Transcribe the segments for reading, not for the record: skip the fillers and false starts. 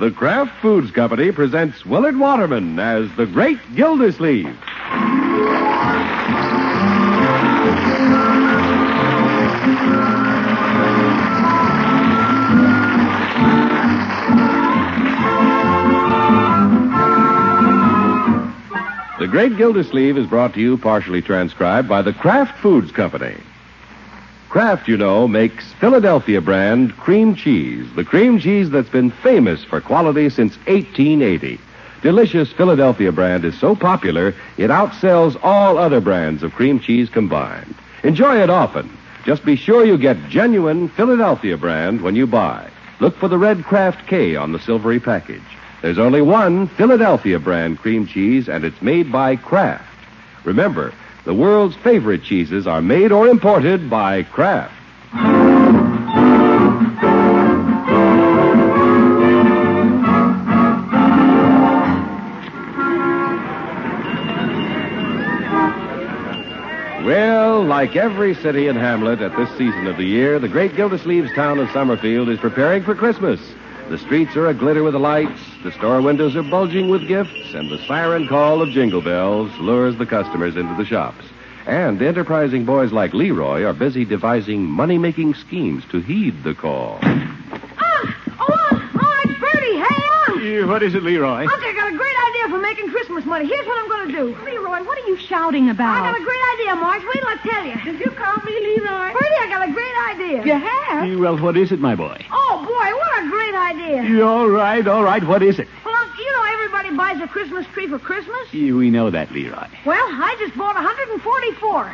the Kraft Foods Company presents Willard Waterman as the Great Gildersleeve. The Great Gildersleeve is brought to you, partially transcribed, by the Kraft Foods Company. Kraft, you know, makes Philadelphia brand cream cheese, the cream cheese that's been famous for quality since 1880. Delicious Philadelphia brand is so popular, it outsells all other brands of cream cheese combined. Enjoy it often. Just be sure you get genuine Philadelphia brand when you buy. Look for the red Kraft K on the silvery package. There's only one Philadelphia brand cream cheese, and it's made by Kraft. Remember, the world's favorite cheeses are made or imported by Kraft. Well, like every city and hamlet at this season of the year, the great Gildersleeve's town of Summerfield is preparing for Christmas. The streets are aglitter with the lights, the store windows are bulging with gifts, and the siren call of jingle bells lures the customers into the shops. And enterprising boys like Leroy are busy devising money-making schemes to heed the call. It's Bertie. Hey, What is it, Leroy? Unc, I got a great idea for making Christmas money. Here's what I'm going to do. Leroy, what are you shouting about? I got a great idea, Marge. Wait till I tell you. Did you call me Leroy? Bertie, I got a great idea. You have? Well, what is it, my boy? Oh, boy, what a great idea. All right. What is it? Well, Unc, you know everybody buys a Christmas tree for Christmas? We know that, Leroy. Well, I just bought 144.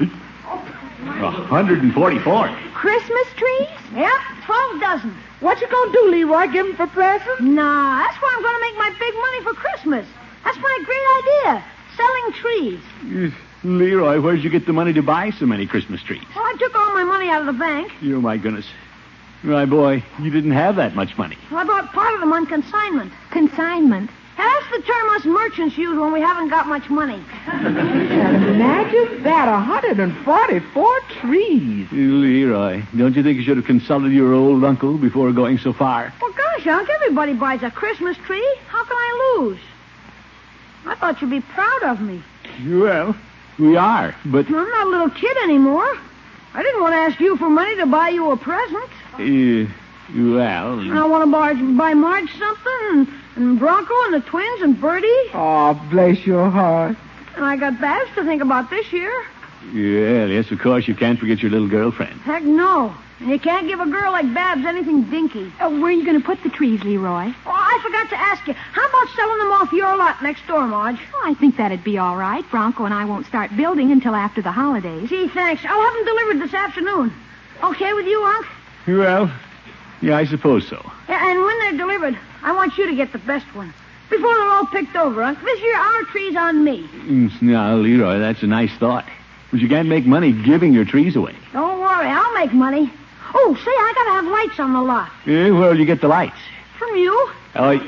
144? Christmas trees? Yep, 12 dozen. What you gonna do, Leroy? Give them for presents? Nah, that's where I'm going to make my big money for Christmas. That's my great idea, selling trees. Leroy, where'd you get the money to buy so many Christmas trees? Well, I took all my money out of the bank. Oh, my goodness. My boy, you didn't have that much money. Well, I bought part of them on consignment. Consignment. Now, that's the term us merchants use when we haven't got much money. Imagine that, 144 trees. Leroy, don't you think you should have consulted your old uncle before going so far? Well, gosh, Unc, everybody buys a Christmas tree. How can I lose? I thought you'd be proud of me. Well, we are, but... I'm not a little kid anymore. I didn't want to ask you for money to buy you a present. Well... I want to buy Marge something, and Bronco and the twins and Bertie. Oh, bless your heart. And I got Babs to think about this year. Yes, of course, you can't forget your little girlfriend. Heck no. And you can't give a girl like Babs anything dinky. Where are you going to put the trees, Leroy? Oh, I forgot to ask you. How about selling them off your lot next door, Marge? Oh, I think that'd be all right. Bronco and I won't start building until after the holidays. Gee, thanks. I'll have them delivered this afternoon. Okay with you, Unc? Well, yeah, I suppose so. Yeah, and when they're delivered, I want you to get the best one. Before they're all picked over, Unc. This year, our tree's on me. Now, Leroy, that's a nice thought. But you can't make money giving your trees away. Don't worry, I'll make money. Oh, say, I gotta have lights on the lot. Where'll you get the lights? From you. Huh?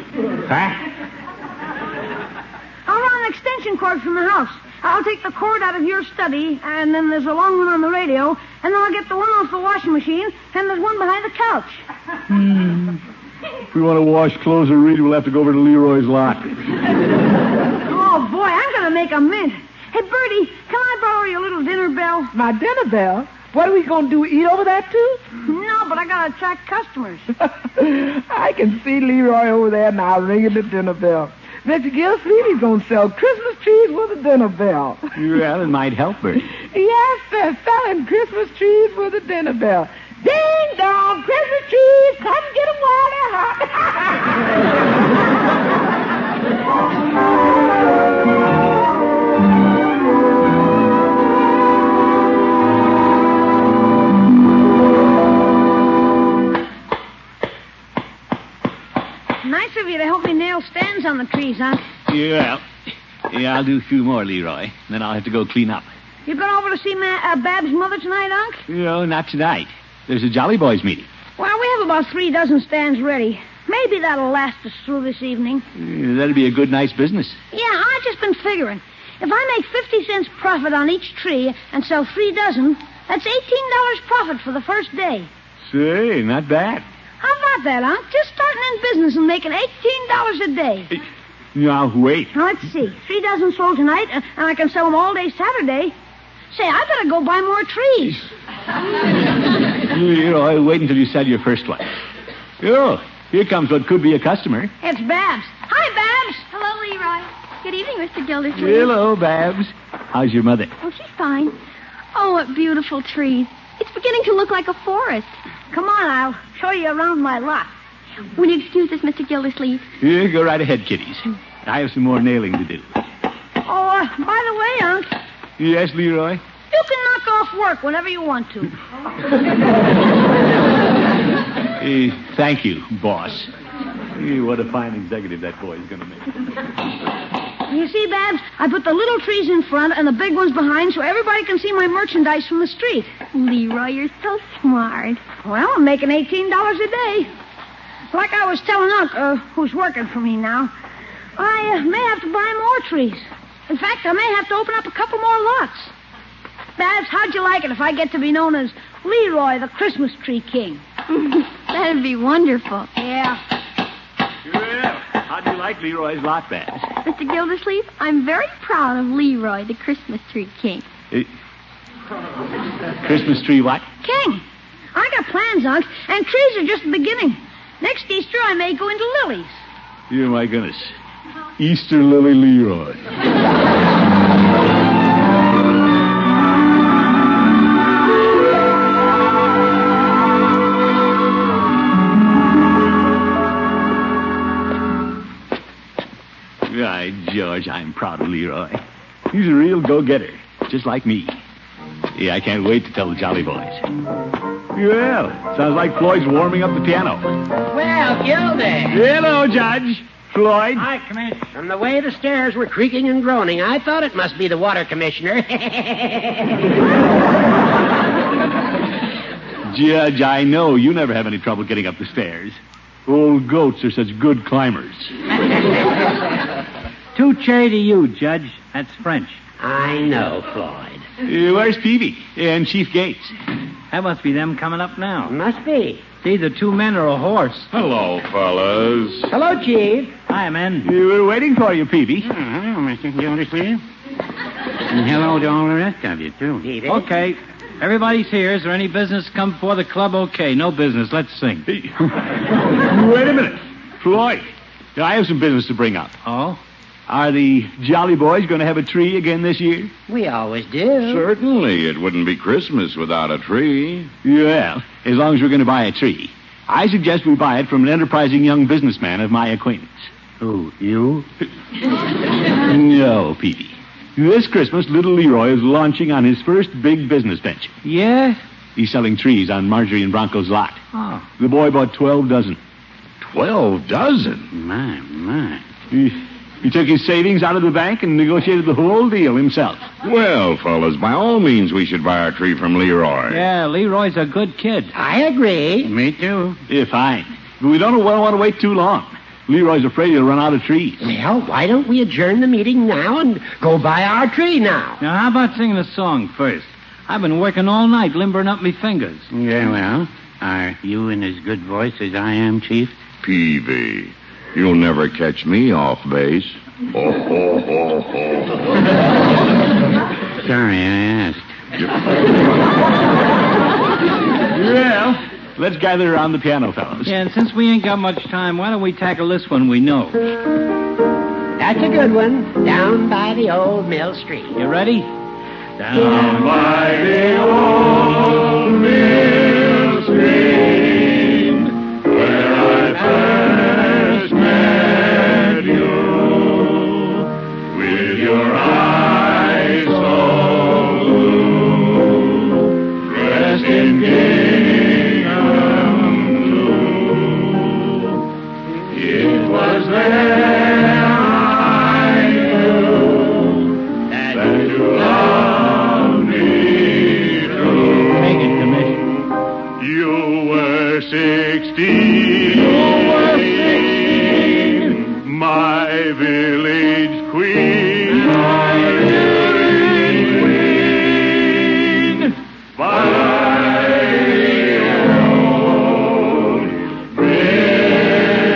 I'll run an extension cord from the house. I'll take the cord out of your study, and then there's a long one on the radio, and then I'll get the one off the washing machine, and there's one behind the couch. If we want to wash clothes or read, we'll have to go over to Leroy's lot. Oh, boy, I'm going to make a mint. Hey, Bertie, can I borrow your little dinner bell? My dinner bell? What are we going to do, eat over that, too? No, but I got to attract customers. I can see Leroy over there now ringing the dinner bell. Mr. Gildersleeve, he's going to sell Christmas trees with a dinner bell. Well, it might help, Bertie. Yes, sir, selling Christmas trees with a dinner bell. Ding dong, Christmas trees, come get them while they're hot. Nice of you to help me nail stands on the trees, Unc. Yeah, I'll do a few more, Leroy. Then I'll have to go clean up. You going over to see Babs' mother tonight, Unc? No, not tonight. There's a Jolly Boys meeting. Well, we have about 3 dozen stands ready. Maybe that'll last us through this evening. That'd be a good, nice business. Yeah, I've just been figuring. If I make 50 cents profit on each tree and sell 3 dozen, that's $18 profit for the first day. Say, not bad. How about that, Unc? Just start starting in business and making $18 a day. Now, wait. Now, let's see. 3 dozen sold tonight, and I can sell them all day Saturday. Say, I better go buy more trees. Leroy, wait until you sell your first one. Oh, here comes what could be a customer. It's Babs. Hi, Babs. Hello, Leroy. Good evening, Mr. Gildersleeve. Hello, Babs. How's your mother? Oh, she's fine. Oh, what beautiful trees. It's beginning to look like a forest. Come on, I'll show you around my lot. Will you excuse us, Mr. Gildersleeve? Yeah, go right ahead, kiddies. I have some more nailing to do. Oh, by the way, Unc, Yes, Leroy? you can knock off work whenever you want to. Thank you, boss. What a fine executive that boy is going to make. You see, Babs, I put the little trees in front and the big ones behind so everybody can see my merchandise from the street. Leroy, you're so smart. Well, I'm making $18 a day. Like I was telling Unc, who's working for me now, I may have to buy more trees. In fact, I may have to open up a couple more lots. Babs, how'd you like it if I get to be known as Leroy, the Christmas Tree King? That'd be wonderful. Yeah. Well, how'd you like Leroy's lot, Babs? Mr. Gildersleeve, I'm very proud of Leroy, the Christmas Tree King. Christmas tree what? King. I got plans, Unc, and trees are just the beginning. Next Easter, I may go into lilies. Oh, my goodness. Easter Lily Leroy. Right, George, I'm proud of Leroy. He's a real go-getter, just like me. Yeah, I can't wait to tell the Jolly Boys. Well, sounds like Floyd's warming up the piano. Well, Gildy. Hello, Judge. Floyd. Hi, Commissioner. From the way the stairs were creaking and groaning, I thought it must be the water commissioner. Judge, I know you never have any trouble getting up the stairs. Old goats are such good climbers. Two chair to you, Judge. That's French. I know, Floyd. Where's Peavy and Chief Gates? That must be them coming up now. Must be. It's either 2 men or a horse. Hello, fellas. Hello, Chief. Hi, men. We were waiting for you, Peavy. Hello, Mr. Gildersleeve. And hello to all the rest of you, too. Okay. Everybody's here. Is there any business to come before the club? Okay. No business. Let's sing. Wait a minute. Floyd, I have some business to bring up. Oh? Are the Jolly Boys going to have a tree again this year? We always do. Certainly. It wouldn't be Christmas without a tree. Well, as long as we're going to buy a tree, I suggest we buy it from an enterprising young businessman of my acquaintance. Who, you? No, Peavy. This Christmas, little Leroy is launching on his first big business venture. Yeah? He's selling trees on Marjorie and Bronco's lot. Oh. The boy bought 12 dozen. 12 dozen? My. He took his savings out of the bank and negotiated the whole deal himself. Well, fellas, by all means, we should buy our tree from Leroy. Yeah, Leroy's a good kid. I agree. Me, too. Yeah, fine. But we don't want to wait too long. Leroy's afraid he'll run out of trees. Well, why don't we adjourn the meeting now and go buy our tree now? Now, how about singing a song first? I've been working all night limbering up me fingers. Yeah, well, are you in as good voice as I am, Chief? Peavy, you'll never catch me off base. Ho, ho, ho, ho. Sorry, I asked. Well, let's gather around the piano, fellas. Yeah, and since we ain't got much time, why don't we tackle this one we know? That's a good one. Down by the old mill street. You ready? Down by the old mill stream, where I first met you, with your eyes so blue, dressed in gingham blue. It was there I knew that you loved me true. Take it, Commissioner. You were 16. My village queen. My village queen. By the old mill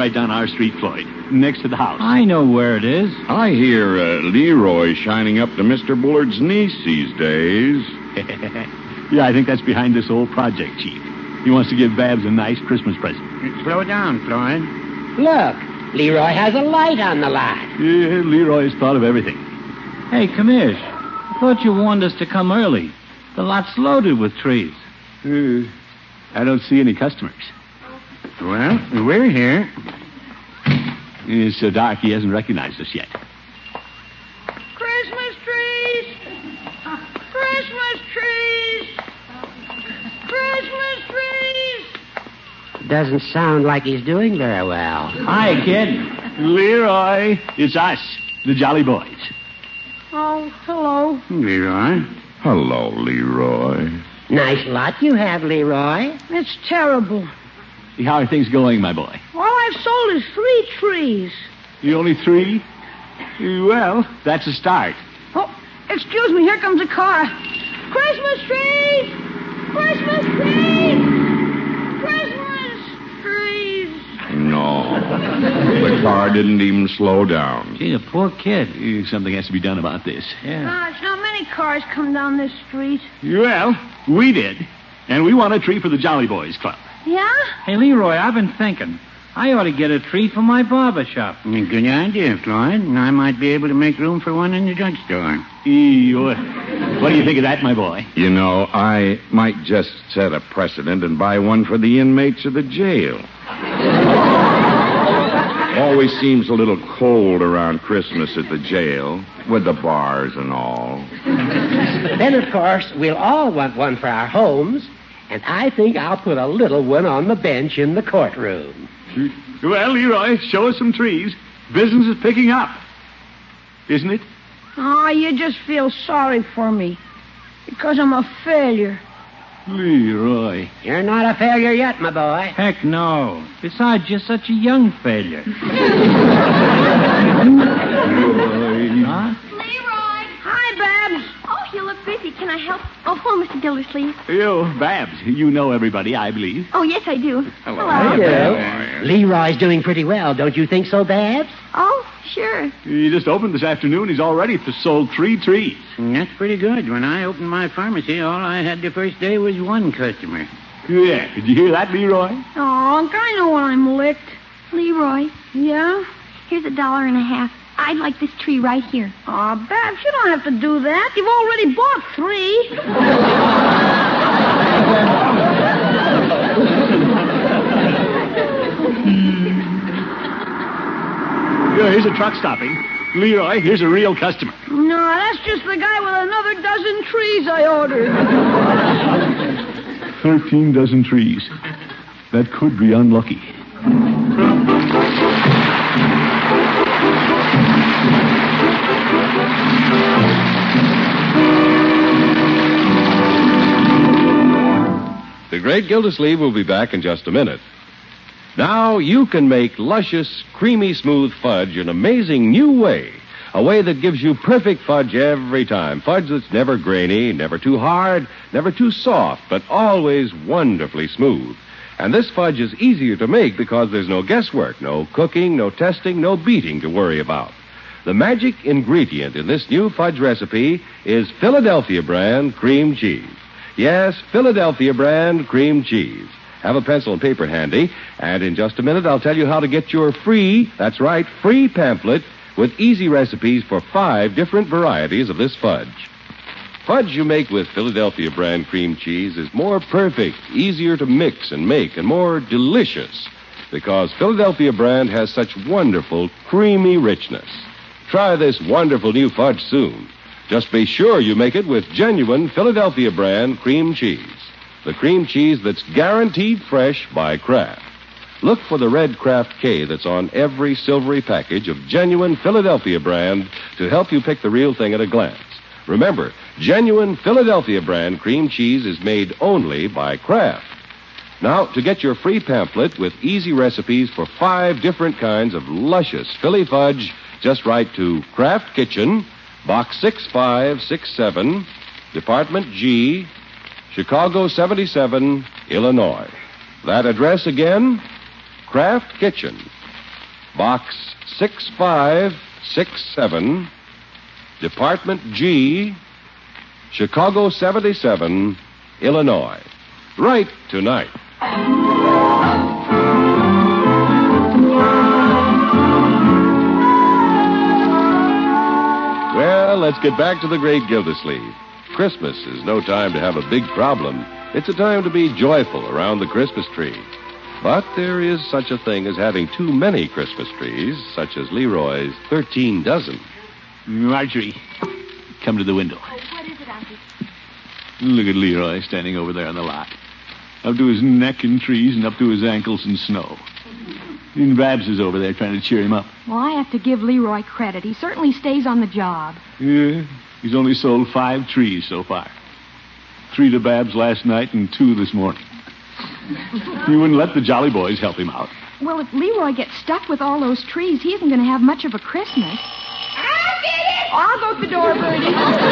right down our street, Floyd, next to the house. I know where it is. I hear Leroy shining up to Mr. Bullard's niece these days. Yeah, I think that's behind this old project, Chief. He wants to give Babs a nice Christmas present. Slow down, Floyd. Look, Leroy has a light on the lot. Yeah, Leroy's thought of everything. Hey, Commish, I thought you warned us to come early. The lot's loaded with trees. I don't see any customers. Well, we're here. It's so dark he hasn't recognized us yet. Christmas trees! Christmas trees! Christmas trees! Doesn't sound like he's doing very well. Hi, kid. Leroy, it's us, the Jolly Boys. Oh, hello. Leroy. Hello, Leroy. Nice lot you have, Leroy. It's terrible. How are things going, my boy? All I've sold is 3 trees. You only 3? Well, that's a start. Oh, excuse me, here comes a car. Christmas trees! Christmas trees! Christmas trees! No. The car didn't even slow down. Gee, the poor kid. Something has to be done about this. Yeah. Gosh, how many cars come down this street? Well, we did. And we want a tree for the Jolly Boys Club. Yeah? Hey, Leroy, I've been thinking. I ought to get a tree for my barber shop. Good idea, Floyd. I might be able to make room for one in the drugstore. What do you think of that, my boy? You know, I might just set a precedent and buy one for the inmates of the jail. Always seems a little cold around Christmas at the jail, with the bars and all. Then, of course, we'll all want one for our homes, and I think I'll put a little one on the bench in the courtroom. Well, Leroy, show us some trees. Business is picking up. Isn't it? Oh, you just feel sorry for me. Because I'm a failure. Leroy. You're not a failure yet, my boy. Heck no. Besides, you're such a young failure. Huh? Leroy! Hi, Babs. Oh, you look busy. Can I help? Oh, hello, Mr. Gildersleeve. You, Babs, you know everybody, I believe. Oh, yes, I do. Hello. Leroy's doing pretty well, don't you think so, Babs? Oh, sure. He just opened this afternoon. He's already sold 3 trees. That's pretty good. When I opened my pharmacy, all I had the first day was 1 customer. Yeah, did you hear that, Leroy? Oh, Unc, I know when I'm licked. Leroy, Yeah? here's $1.50. I'd like this tree right here. Aw, Babs, you don't have to do that. You've already bought 3. Yeah, here's a truck stopping. Leroy, here's a real customer. No, that's just the guy with another dozen trees I ordered. 13 dozen trees. That could be unlucky. The great Gildersleeve will be back in just a minute. Now you can make luscious, creamy, smooth fudge an amazing new way. A way that gives you perfect fudge every time. Fudge that's never grainy, never too hard, never too soft, but always wonderfully smooth. And this fudge is easier to make because there's no guesswork, no cooking, no testing, no beating to worry about. The magic ingredient in this new fudge recipe is Philadelphia brand cream cheese. Yes, Philadelphia brand cream cheese. Have a pencil and paper handy, and in just a minute I'll tell you how to get your free, that's right, free pamphlet with easy recipes for 5 different varieties of this fudge. Fudge you make with Philadelphia brand cream cheese is more perfect, easier to mix and make, and more delicious because Philadelphia brand has such wonderful, creamy richness. Try this wonderful new fudge soon. Just be sure you make it with genuine Philadelphia brand cream cheese. The cream cheese that's guaranteed fresh by Kraft. Look for the red Kraft K that's on every silvery package of genuine Philadelphia brand to help you pick the real thing at a glance. Remember, genuine Philadelphia brand cream cheese is made only by Kraft. Now, to get your free pamphlet with easy recipes for 5 different kinds of luscious Philly fudge, just write to Kraft Kitchen, Box 6567, Department G, Chicago 77, Illinois. That address again, Kraft Kitchen, Box 6567, Department G, Chicago 77, Illinois. Write tonight. Well, let's get back to the great Gildersleeve. Christmas is no time to have a big problem. It's a time to be joyful around the Christmas tree. But there is such a thing as having too many Christmas trees, such as Leroy's 13 dozen. Marjorie, come to the window. Oh, what is it, Uncle? Look at Leroy standing over there on the lot. Up to his neck in trees and up to his ankles in snow. And Babs is over there trying to cheer him up. Well, I have to give Leroy credit. He certainly stays on the job. Yeah, he's only sold 5 trees so far. 3 to Babs last night and 2 this morning. He wouldn't let the Jolly Boys help him out. Well, if Leroy gets stuck with all those trees, he isn't going to have much of a Christmas. I'll get it. I'll go to the door, Bertie.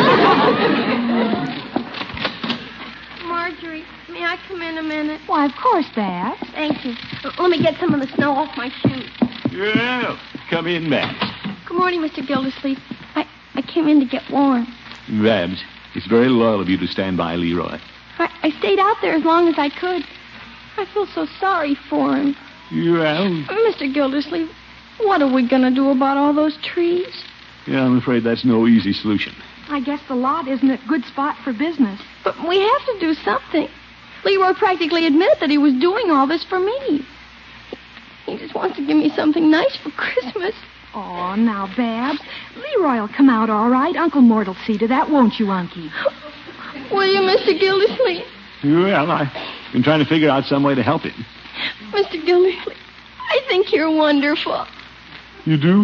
Marjorie, may I come in a minute? Why, of course, Babs. Thank you. Let me get some of the snow off my shoes. Yeah, come in, Babs. Good morning, Mr. Gildersleeve. I came in to get warm. Babs, it's very loyal of you to stand by Leroy. I stayed out there as long as I could. I feel so sorry for him. Well, Mr. Gildersleeve, what are we going to do about all those trees? yeah, I'm afraid that's no easy solution. I guess the lot isn't a good spot for business. But we have to do something. Leroy practically admitted that he was doing all this for me. He just wants to give me something nice for Christmas. Oh, now, Babs, Leroy will come out all right. Uncle Mort will see to that, won't you, Unky? Will you, Mr. Gildersleeve? Well, I've been trying to figure out some way to help him. Mr. Gildersleeve, I think you're wonderful. You do?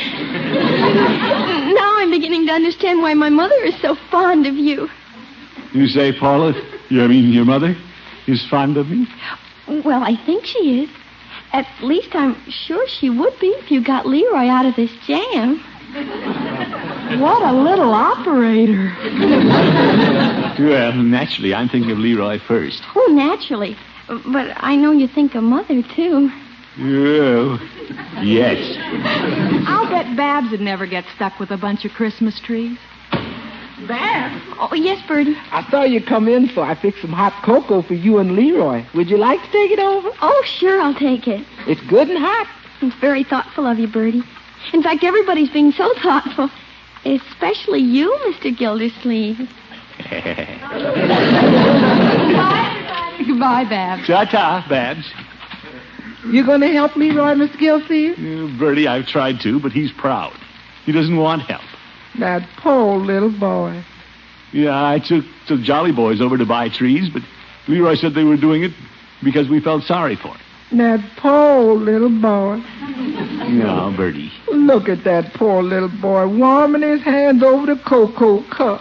Now I'm beginning to understand why my mother is so fond of you. You say, Paula, your mother is fond of me? Well, I think she is. At least I'm sure she would be if you got Leroy out of this jam. What a little operator. Well, naturally, I'm thinking of Leroy first. Oh, naturally. But I know you think of Mother, too. Well, yes. I'll bet Babs would never get stuck with a bunch of Christmas trees. Babs, Oh, yes, Bertie. I saw you come in, so I fixed some hot cocoa for you and Leroy. Would you like to take it over? Oh, sure, I'll take it. It's good and hot. It's very thoughtful of you, Bertie. In fact, everybody's being so thoughtful. Especially you, Mr. Gildersleeve. Goodbye, Babs. Ta-ta, Babs. You going to help Leroy, Mr. Gildersleeve? Bertie, I've tried to, but he's proud. He doesn't want help. That poor little boy. Yeah, I took the Jolly Boys over to buy trees, but Leroy said they were doing it because we felt sorry for him. That poor little boy. No, Bertie. Look at that poor little boy warming his hands over the cocoa cup.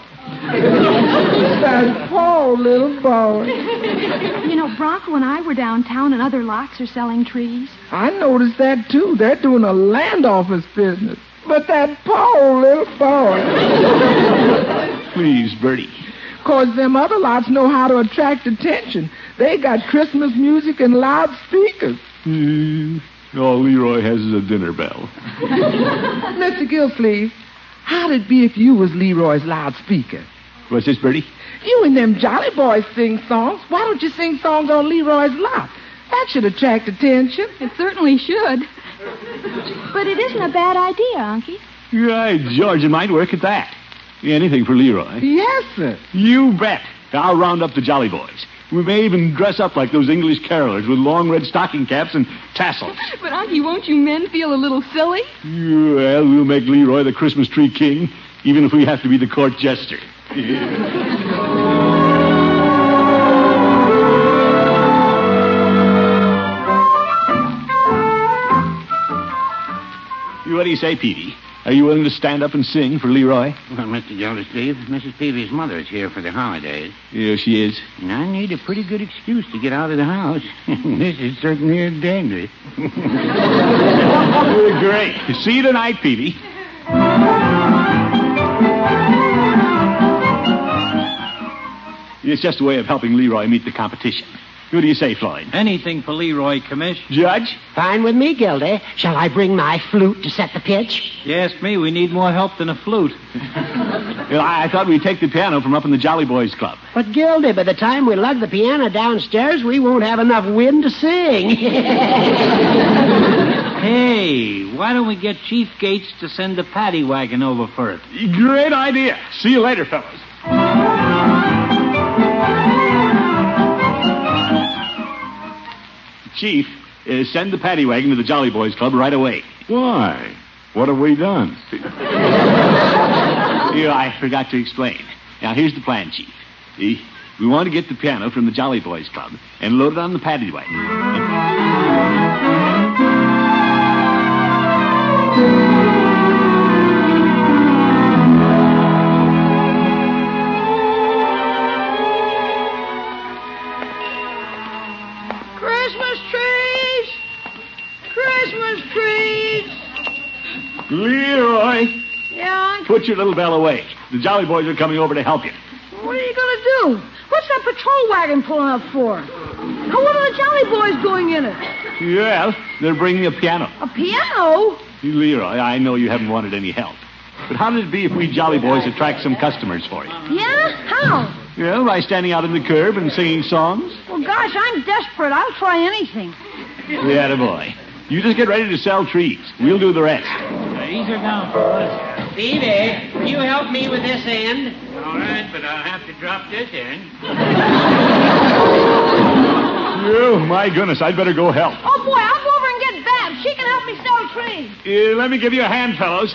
That poor little boy. You know, Bronco and I were downtown and other lots are selling trees. I noticed that, too. They're doing a land office business. But that poor little boy. Please, Bertie. 'Cause them other lots know how to attract attention. They got Christmas music and loudspeakers. All Leroy has is a dinner bell. Mr. Gildersleeve, how'd it be if you was Leroy's loudspeaker? What's this, Bertie? You and them Jolly Boys sing songs. Why don't you sing songs on Leroy's lot? That should attract attention. It certainly should. But it isn't a bad idea, Unky. Right, George, it might work at that. Anything for Leroy. Yes, sir. You bet. I'll round up the Jolly Boys. We may even dress up like those English carolers with long red stocking caps and tassels. But, Unky, won't you men feel a little silly? Well, we'll make Leroy the Christmas tree king, even if we have to be the court jester. What do you say, Peavy? Are you willing to stand up and sing for Leroy? Well, Mr. Gildersleeve, Mrs. Peavy's mother is here for the holidays. Yeah, she is. And I need a pretty good excuse to get out of the house. This is certainly a danger. Great. See you tonight, Peavy. It's just a way of helping Leroy meet the competition. Who do you say, Floyd? Anything for Leroy, Commish. Judge? Fine with me, Gildy. Shall I bring my flute to set the pitch? You ask me, we need more help than a flute. Well, I thought we'd take the piano from up in the Jolly Boys Club. But, Gildy, by the time we lug the piano downstairs, we won't have enough wind to sing. Hey, why don't we get Chief Gates to send the paddy wagon over for it? Great idea. See you later, fellas. Chief, send the paddy wagon to the Jolly Boys Club right away. Why? What have we done? I forgot to explain. Now, here's the plan, Chief. We want to get the piano from the Jolly Boys Club and load it on the paddy wagon. Christmas trees! Christmas trees! Leroy, Yeah, put your little bell away. The Jolly Boys are coming over to help you. what are you going to do? What's that patrol wagon pulling up for? Now, what are the Jolly Boys doing in it? Well, they're bringing a piano. A piano? Leroy, I know you haven't wanted any help. But how would it be if we Jolly Boys attract some customers for you? Yeah? How? Well, by standing out on the curb and singing songs. Well, gosh, I'm desperate. I'll try anything. Yeah, boy. You just get ready to sell trees. We'll do the rest. Ease her down, fellas. Stevie, will you help me with this end? All right, but I'll have to drop this in. Oh, my goodness, I'd better go help. Oh, boy, I'll go over and get Babs. She can help me sell trees. Let me give you a hand, fellows.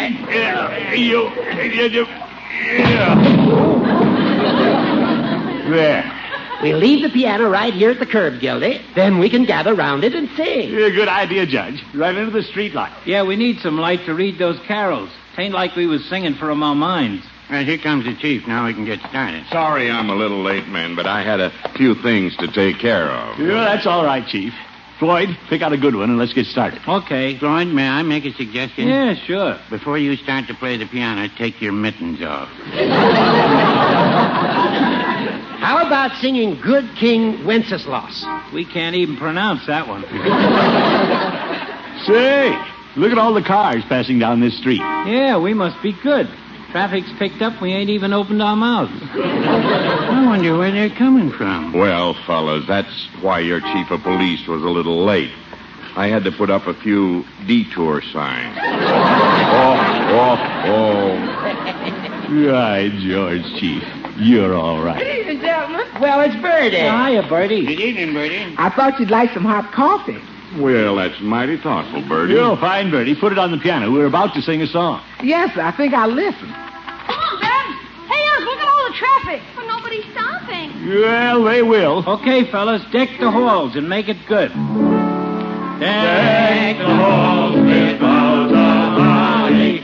There. We'll leave the piano right here at the curb, Gildy. Then we can gather round it and sing. Good idea, Judge. Right into the street light. Yeah, we need some light to read those carols. Tain't like we was singing for 'em our minds. Right, here comes the chief. Now we can get started. Sorry I'm a little late, men, but I had a few things to take care of. Yeah, that's all right, Chief. Floyd, pick out a good one and let's get started. Okay. Floyd, may I make a suggestion? Yeah, sure. Before you start to play the piano, take your mittens off. How about singing Good King Wenceslas? We can't even pronounce that one. Say, look at all the cars passing down this street. Yeah, we must be good. Traffic's picked up. We ain't even opened our mouths. I wonder where they're coming from. Well, fellas, that's why your chief of police was a little late. I had to put up a few detour signs. Right, George, Chief. You're all right. Good evening, gentlemen. Well, it's Birdie. Hiya, Bertie. Good evening, Bertie. I thought you'd like some hot coffee. Well, that's mighty thoughtful, Bertie. You're fine, Bertie. Put it on the piano. We're about to sing a song. Yes, I think I'll listen. Come on, Babs. Hey, look at all the traffic. But nobody's stopping. Well, they will. Okay, fellas, deck the halls and make it good. Deck the halls with boughs of holly.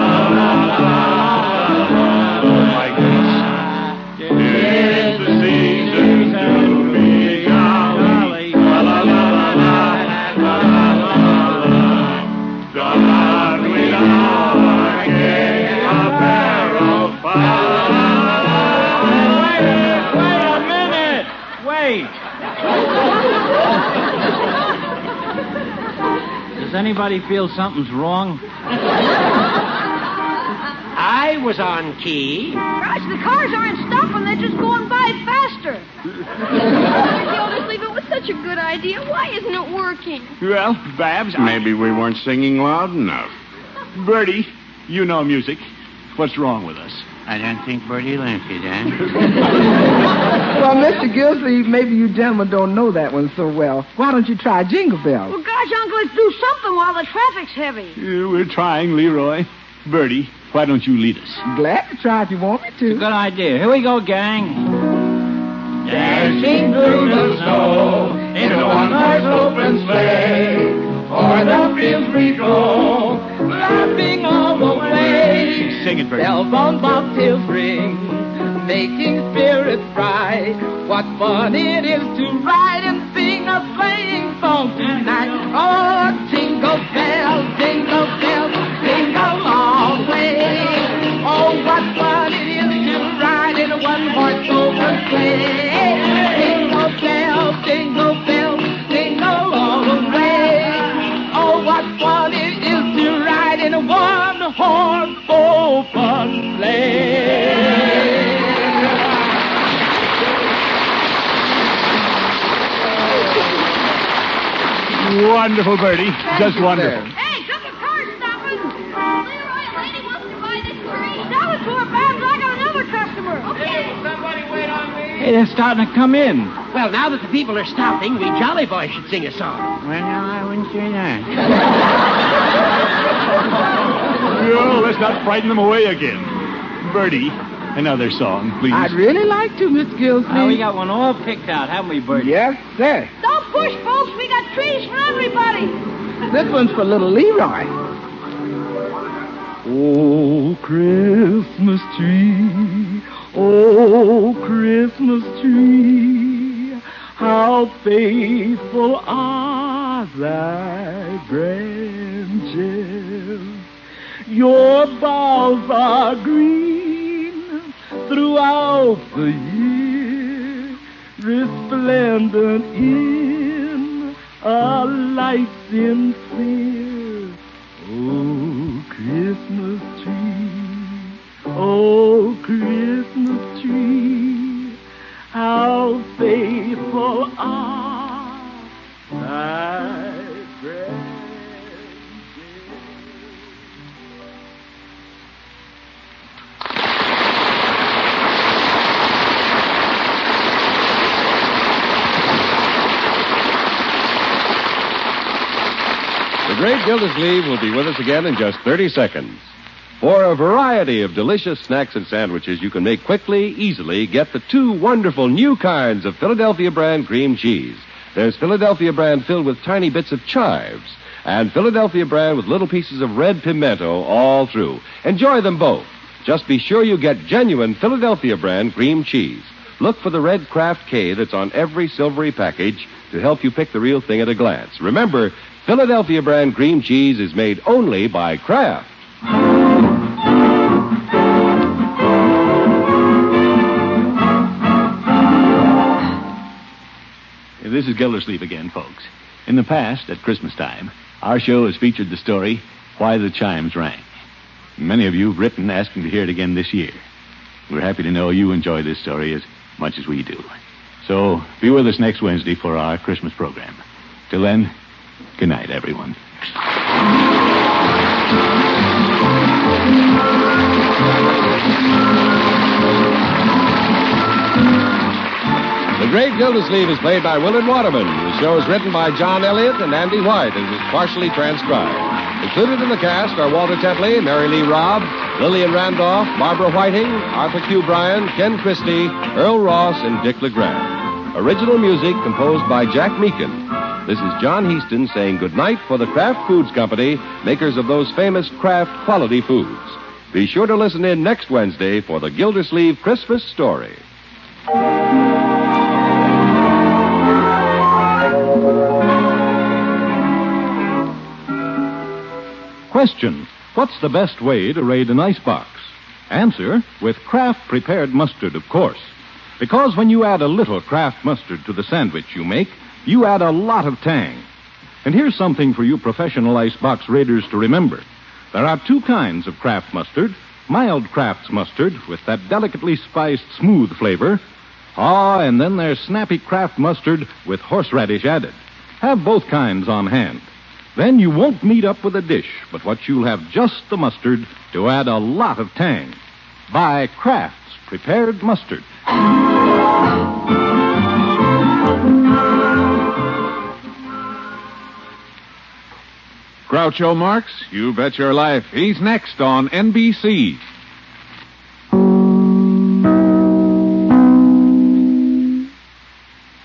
Like this. Tis the season to be jolly. La la la la la la la la. Don we our gay apparel. Wait a minute. Wait. Does anybody feel something's wrong? I was on key. Gosh, the cars aren't stopping. They're just going by faster. Gildersleeve, it was such a good idea. Why isn't it working? Well, Babs, Maybe we weren't singing loud enough. Bertie, you know music. What's wrong with us? I don't think Bertie liked it, eh? Well, Mr. Gilsleeve, maybe you gentlemen don't know that one so well. Why don't you try Jingle Bells? Well, gosh, Uncle, let's do something while the traffic's heavy. We're trying, Leroy. Bertie, why don't you lead us? Glad to try if you want me to. Good idea. Here we go, gang. Dashing through the snow in a one-horse open sleigh, o'er the fields we go, laughing all the way. Sing it, Bertie. Bells on bobtails ring, making spirits bright. What fun it is to ride and sing a sleighing song tonight. Oh, jingle bells, jingle all the way. Oh, what fun it is to ride in a one-horse open sleigh. Jingle bells, Wonderful, Bertie. Just wonderful. Hey, couple of cars stopping. Leroy, a lady wants to buy this tree. Sell it to her, Babs. I got another customer. Okay. Somebody wait on me. Hey, they're starting to come in. Well, now that the people are stopping, we Jolly Boys should sing a song. Well, no, I wouldn't say that. Oh, let's not frighten them away again. Bertie, another song, please. I'd really like to, Miss Gilsleeve. We got one all picked out, haven't we, Bertie? Yes, sir. Don't push, folks. We got trees for everybody. This one's for little Leroy. Oh, Christmas tree, oh, Christmas tree, how faithful are thy branches. Your boughs are green throughout the year, resplendent in a light sincere. Oh, Christmas tree, how faithful are thy branches. The great Gildersleeve will be with us again in just 30 seconds. For a variety of delicious snacks and sandwiches you can make quickly, easily, get the two wonderful new kinds of Philadelphia brand cream cheese. There's Philadelphia brand filled with tiny bits of chives, and Philadelphia brand with little pieces of red pimento all through. Enjoy them both. Just be sure you get genuine Philadelphia brand cream cheese. Look for the red Kraft K that's on every silvery package to help you pick the real thing at a glance. Remember, Philadelphia brand cream cheese is made only by Kraft. This is Gildersleeve again, folks. In the past, at Christmas time, our show has featured the story, Why the Chimes Rang. Many of you have written asking to hear it again this year. We're happy to know you enjoy this story as much as we do. So be with us next Wednesday for our Christmas program. Till then, good night, everyone. The Great Gildersleeve is played by Willard Waterman. The show is written by John Elliott and Andy White and is partially transcribed. Included in the cast are Walter Tetley, Mary Lee Robb, Lillian Randolph, Barbara Whiting, Arthur Q. Bryan, Ken Christie, Earl Ross, and Dick LeGrand. Original music composed by Jack Meakin. This is John Heaston saying goodnight for the Kraft Foods Company, makers of those famous Kraft quality foods. Be sure to listen in next Wednesday for the Gildersleeve Christmas Story. Question: what's the best way to raid an icebox? Answer: with Kraft prepared mustard, of course. Because when you add a little Kraft mustard to the sandwich you make, you add a lot of tang. And here's something for you professional icebox raiders to remember. There are two kinds of Kraft mustard: mild Kraft's mustard with that delicately spiced, smooth flavor. And then there's snappy Kraft mustard with horseradish added. Have both kinds on hand. Then you won't meet up with a dish, but what you'll have just the mustard to add a lot of tang. Buy Kraft's prepared mustard. Groucho Marx, you bet your life. He's next on NBC.